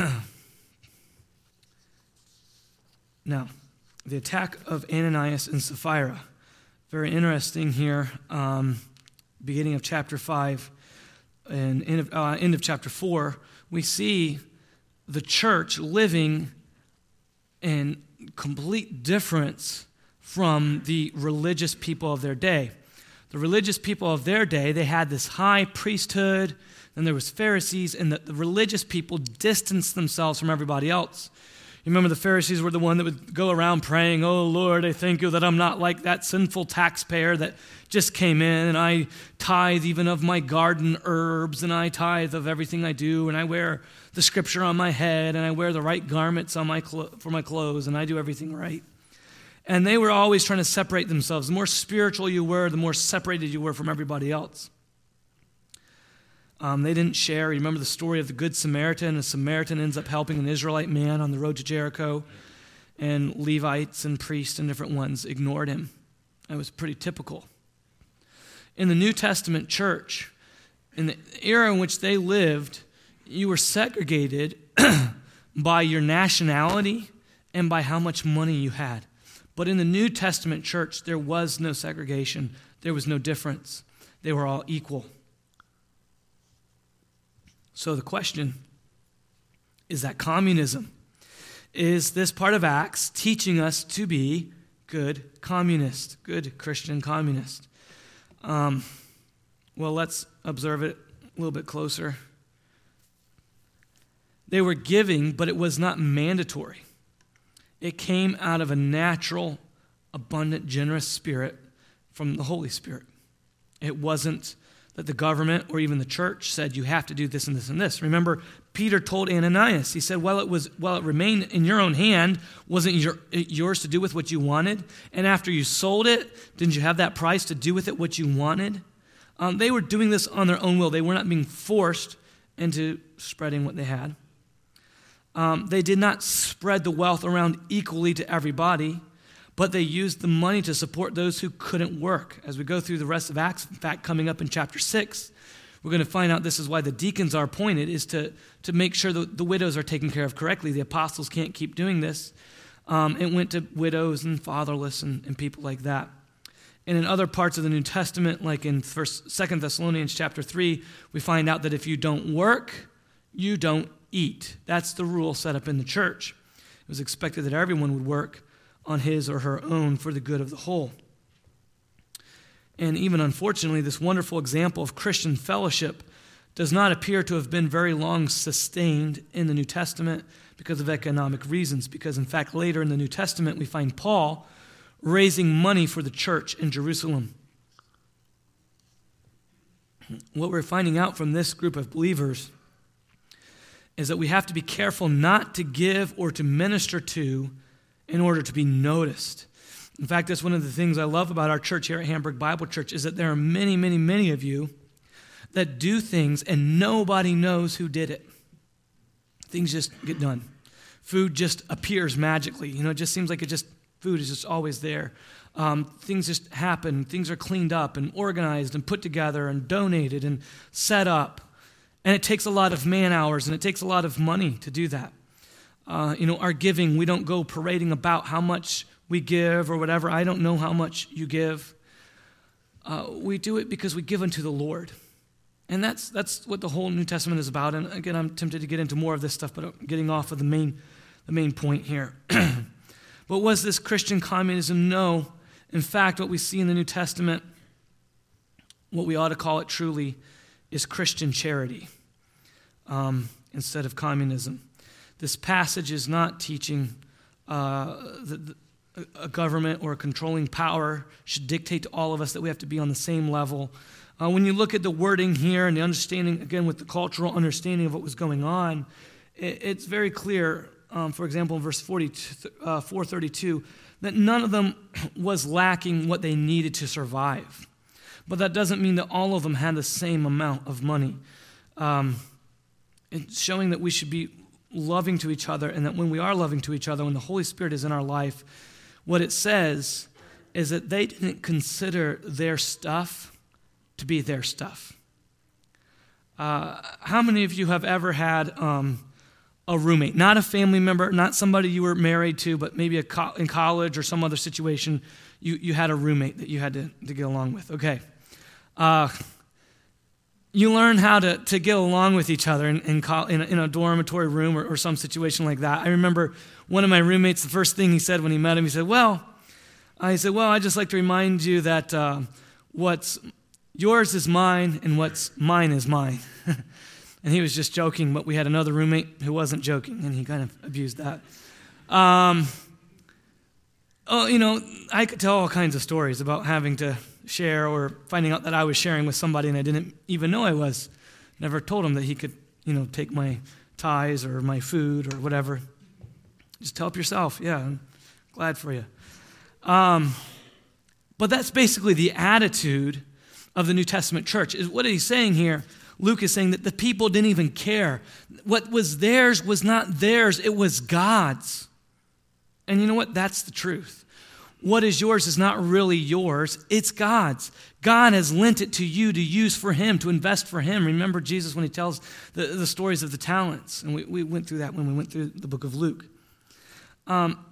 Now, the attack of Ananias and Sapphira. Very interesting here. Um, beginning of chapter five and end of, uh, end of chapter four, we see the church living in complete difference from the religious people of their day. The religious people of their day, they had this high priesthood, and there was Pharisees, and the, the religious people distanced themselves from everybody else. You remember the Pharisees were the one that would go around praying, "Oh Lord, I thank you that I'm not like that sinful taxpayer that just came in, and I tithe even of my garden herbs, and I tithe of everything I do, and I wear the scripture on my head, and I wear the right garments on my clo- for my clothes, and I do everything right." And they were always trying to separate themselves. The more spiritual you were, the more separated you were from everybody else. Um, they didn't share. You remember the story of the Good Samaritan? A Samaritan ends up helping an Israelite man on the road to Jericho, and Levites and priests and different ones ignored him. That was pretty typical. In the New Testament church, in the era in which they lived, you were segregated by your nationality and by how much money you had. But in the New Testament church, there was no segregation. There was no difference. They were all equal. So the question, is that communism? Is this part of Acts teaching us to be good communists, good Christian communists? Um, well, let's observe it a little bit closer. They were giving, but it was not mandatory. It came out of a natural, abundant, generous spirit from the Holy Spirit. It wasn't that the government or even the church said you have to do this and this and this. Remember, Peter told Ananias, he said, well, it was while it remained in your own hand, wasn't your, yours to do with what you wanted? And after you sold it, didn't you have that price to do with it what you wanted? Um, they were doing this on their own will. They were not being forced into spreading what they had. Um, they did not spread the wealth around equally to everybody, but they used the money to support those who couldn't work. As we go through the rest of Acts, in fact, coming up in chapter six, we're going to find out this is why the deacons are appointed, is to, to make sure that the widows are taken care of correctly. The apostles can't keep doing this. Um, it went to widows and fatherless and, and people like that. And in other parts of the New Testament, like in First, Second Thessalonians chapter three, we find out that if you don't work, you don't eat. That's the rule set up in the church. It was expected that everyone would work on his or her own for the good of the whole. And even unfortunately, this wonderful example of Christian fellowship does not appear to have been very long sustained in the New Testament because of economic reasons. Because in fact, later in the New Testament, we find Paul raising money for the church in Jerusalem. What we're finding out from this group of believers is that we have to be careful not to give or to minister to in order to be noticed. In fact, that's one of the things I love about our church here at Hamburg Bible Church, is that there are many, many, many of you that do things and nobody knows who did it. Things just get done. Food just appears magically. You know, it just seems like it just Food is just always there. Um, things just happen. Things are cleaned up and organized and put together and donated and set up. And it takes a lot of man hours and it takes a lot of money to do that. Uh, you know, our giving, we don't go parading about how much we give or whatever. I don't know how much you give. Uh, we do it because we give unto the Lord. And that's that's what the whole New Testament is about. And again, I'm tempted to get into more of this stuff, but I'm getting off of the main, the main point here. But was this Christian communism? No. In fact, what we see in the New Testament, what we ought to call it truly, is Christian charity um, instead of communism. This passage is not teaching uh, that a government or a controlling power should dictate to all of us that we have to be on the same level. Uh, when you look at the wording here and the understanding, again, with the cultural understanding of what was going on, it, it's very clear, um, for example, in verse forty-two, uh, four thirty-two, that none of them was lacking what they needed to survive. But that doesn't mean that all of them had the same amount of money. Um, it's showing that we should be loving to each other, and that when we are loving to each other, when the Holy Spirit is in our life, what it says is that they didn't consider their stuff to be their stuff. Uh, how many of you have ever had um, a roommate, not a family member, not somebody you were married to, but maybe a co- in college or some other situation, you, you had a roommate that you had to, to get along with? Okay. Uh, you learn how to, to get along with each other in, in, co- in, a, in a dormitory room or, or some situation like that. I remember one of my roommates, the first thing he said when he met him, he said, well, I said, well, I'd just like to remind you that uh, what's yours is mine and what's mine is mine. And he was just joking, but we had another roommate who wasn't joking, and he kind of abused that. Um, oh, you know, I could tell all kinds of stories about having to share or finding out that I was sharing with somebody and I didn't even know I was. Never told him that he could, you know, take my ties or my food or whatever. Just help yourself. Yeah, I'm glad for you. Um, but that's basically the attitude of the New Testament church. Is what he's saying here. Luke is saying that the people didn't even care. What was theirs was not theirs. It was God's. And you know what? That's the truth. What is yours is not really yours. It's God's. God has lent it to you to use for him, to invest for him. Remember Jesus when he tells the, the stories of the talents. And we, we went through that when we went through the book of Luke. Um,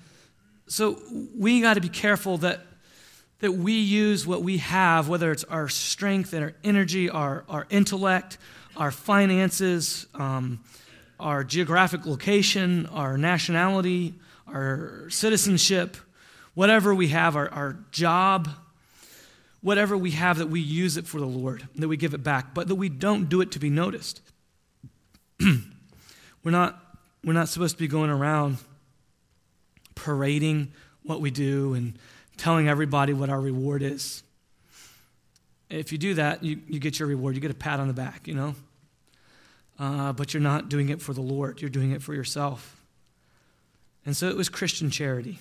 so we got to be careful that that we use what we have, whether it's our strength and our energy, our, our intellect, our finances, um, our geographic location, our nationality, our citizenship, whatever we have, our, our job, whatever we have, that we use it for the Lord, that we give it back, but that we don't do it to be noticed. we're not, we're not supposed to be going around parading what we do and telling everybody what our reward is. If you do that, you, you get your reward. You get a pat on the back, you know. Uh, but you're not doing it for the Lord. You're doing it for yourself. And so it was Christian charity.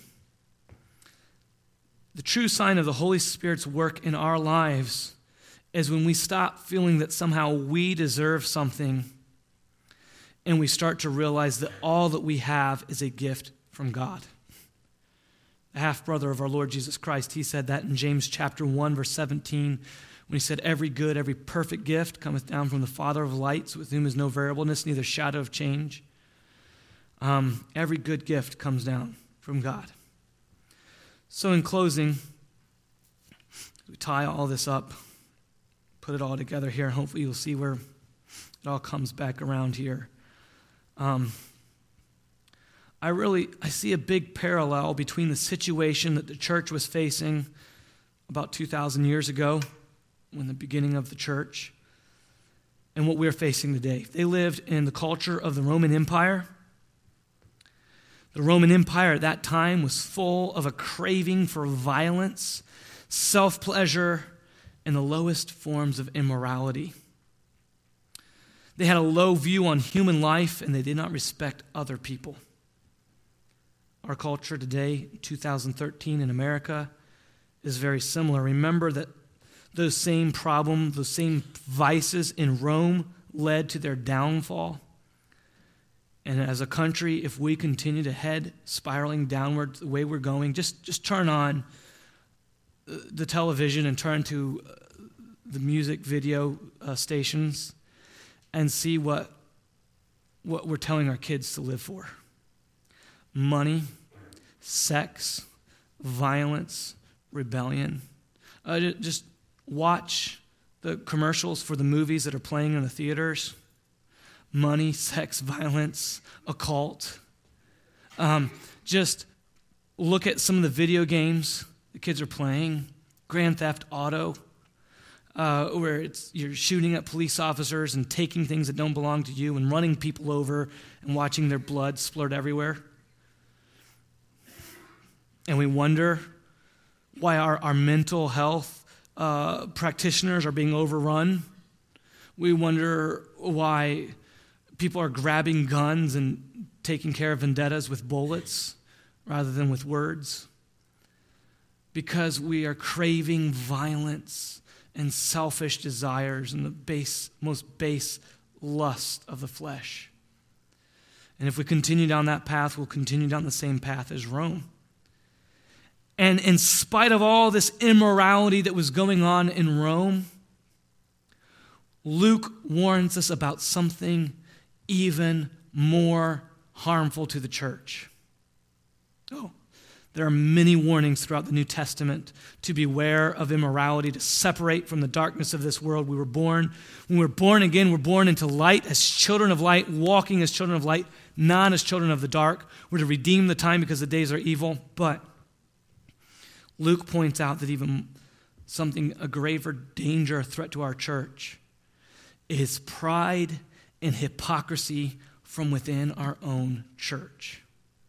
The true sign of the Holy Spirit's work in our lives is when we stop feeling that somehow we deserve something and we start to realize that all that we have is a gift from God. The half-brother of our Lord Jesus Christ, he said that in James chapter one, verse seventeen, when he said, every good, every perfect gift cometh down from the Father of lights, with whom is no variableness, neither shadow of change. Um, every good gift comes down from God. So in closing, we tie all this up, put it all together here, and hopefully you'll see where it all comes back around here. Um, I really, I see a big parallel between the situation that the church was facing about two thousand years ago, when the beginning of the church, and what we're facing today. They lived in the culture of the Roman Empire. The Roman Empire at that time was full of a craving for violence, self-pleasure, and the lowest forms of immorality. They had a low view on human life, and they did not respect other people. Our culture today, two thousand thirteen in America, is very similar. Remember that those same problems, those same vices in Rome led to their downfall. And as a country, if we continue to head spiraling downward the way we're going, just, just turn on the television and turn to the music video uh, stations and see what, what we're telling our kids to live for. Money, sex, violence, rebellion. Uh, just watch the commercials for the movies that are playing in the theaters. Money, sex, violence, occult. Um, just look at some of the video games the kids are playing. Grand Theft Auto, uh, where it's you're shooting at police officers and taking things that don't belong to you and running people over and watching their blood splurt everywhere. And we wonder why our, our mental health uh, practitioners are being overrun. We wonder why people are grabbing guns and taking care of vendettas with bullets rather than with words. Because we are craving violence and selfish desires and the base, most base lust of the flesh. And if we continue down that path, we'll continue down the same path as Rome. And in spite of all this immorality that was going on in Rome, Luke warns us about something even more harmful to the church. Oh, there are many warnings throughout the New Testament to beware of immorality, to separate from the darkness of this world. We were born, when we're born again, we're born into light as children of light, walking as children of light, not as children of the dark. We're to redeem the time because the days are evil. But Luke points out that even something, a graver danger, a threat to our church, is pride and hypocrisy from within our own church.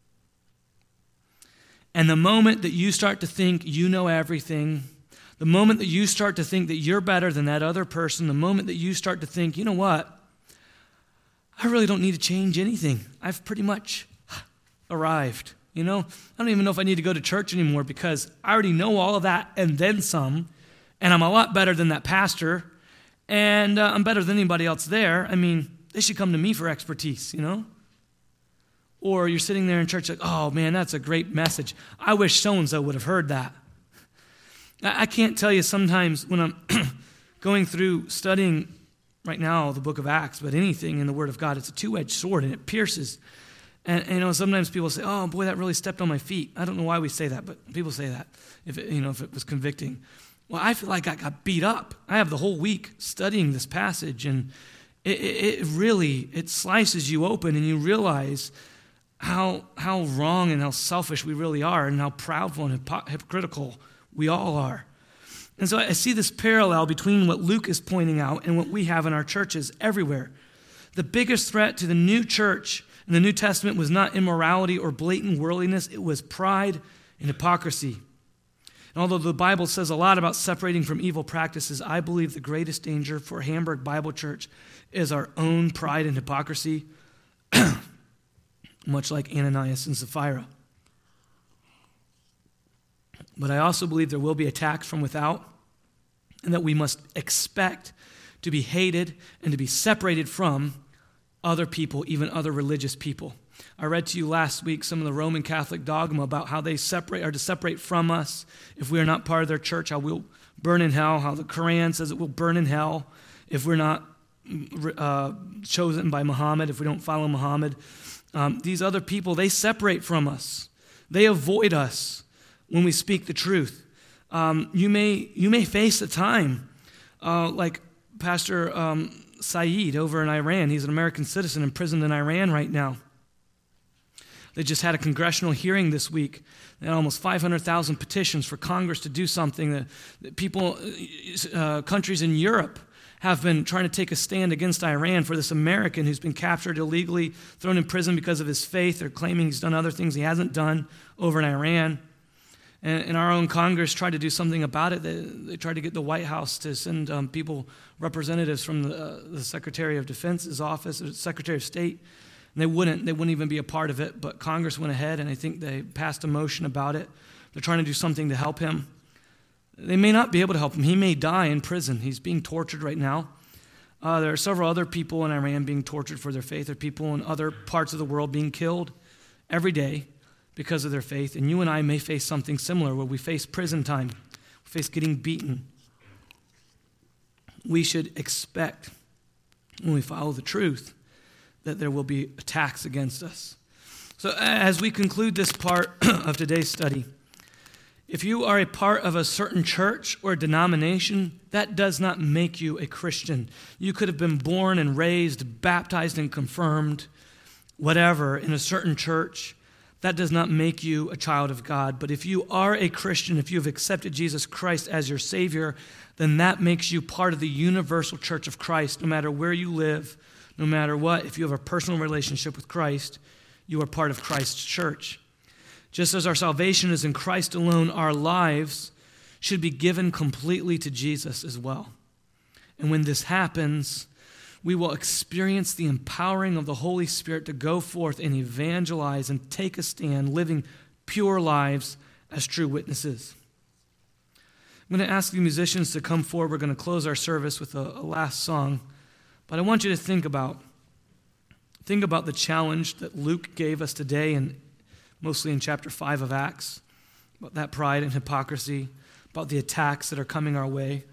And the moment that you start to think you know everything, the moment that you start to think that you're better than that other person, the moment that you start to think, you know what, I really don't need to change anything. I've pretty much arrived. You know, I don't even know if I need to go to church anymore because I already know all of that and then some, and I'm a lot better than that pastor, and uh, I'm better than anybody else there. I mean, they should come to me for expertise, you know? Or you're sitting there in church like, oh man, that's a great message. I wish so-and-so would have heard that. I can't tell you sometimes when I'm going through studying right now the book of Acts, but anything in the Word of God, it's a two-edged sword and it pierces. And, and you know, sometimes people say, oh boy, that really stepped on my feet. I don't know why we say that, but people say that if it, you know, if it was convicting. Well, I feel like I got beat up. I have the whole week studying this passage, and it, it, it really, it slices you open and you realize how how wrong and how selfish we really are and how proudful and hypo- hypocritical we all are. And so I see this parallel between what Luke is pointing out and what we have in our churches everywhere. The biggest threat to the new church in the New Testament was not immorality or blatant worldliness, it was pride and hypocrisy. And although the Bible says a lot about separating from evil practices, I believe the greatest danger for Hamburg Bible Church is our own pride and hypocrisy, much like Ananias and Sapphira. But I also believe there will be attacks from without, and that we must expect to be hated and to be separated from other people, even other religious people. I read to you last week some of the Roman Catholic dogma about how they separate are to separate from us if we are not part of their church, how we'll burn in hell, how the Quran says it will burn in hell if we're not uh, chosen by Muhammad, if we don't follow Muhammad. Um, these other people, they separate from us. They avoid us when we speak the truth. Um, you may you may face a time uh, like Pastor um, Saeed over in Iran. He's an American citizen imprisoned in Iran right now. They just had a congressional hearing this week. They had almost five hundred thousand petitions for Congress to do something that, that people, uh, countries in Europe have been trying to take a stand against Iran for this American who's been captured illegally, thrown in prison because of his faith. They're claiming he's done other things he hasn't done over in Iran. And, and our own Congress tried to do something about it. They, they tried to get the White House to send um, people, representatives from the, uh, the Secretary of Defense's office, or Secretary of State, and they wouldn't. They wouldn't even be a part of it, but Congress went ahead, and I think they passed a motion about it. They're trying to do something to help him. They may not be able to help him. He may die in prison. He's being tortured right now. Uh, there are several other people in Iran being tortured for their faith. There are people in other parts of the world being killed every day because of their faith. And you and I may face something similar where we face prison time. We face getting beaten. We should expect, when we follow the truth, that there will be attacks against us. So as we conclude this part of today's study, if you are a part of a certain church or denomination, that does not make you a Christian. You could have been born and raised, baptized and confirmed, whatever, in a certain church. That does not make you a child of God. But if you are a Christian, if you have accepted Jesus Christ as your Savior, then that makes you part of the universal church of Christ. No matter where you live, no matter what, if you have a personal relationship with Christ, you are part of Christ's church. Just as our salvation is in Christ alone, our lives should be given completely to Jesus as well. And when this happens, we will experience the empowering of the Holy Spirit to go forth and evangelize and take a stand, living pure lives as true witnesses. I'm going to ask the musicians to come forward. We're going to close our service with a, a last song. But I want you to think about, think about the challenge that Luke gave us today, and mostly in chapter five of Acts, about that pride and hypocrisy, about the attacks that are coming our way.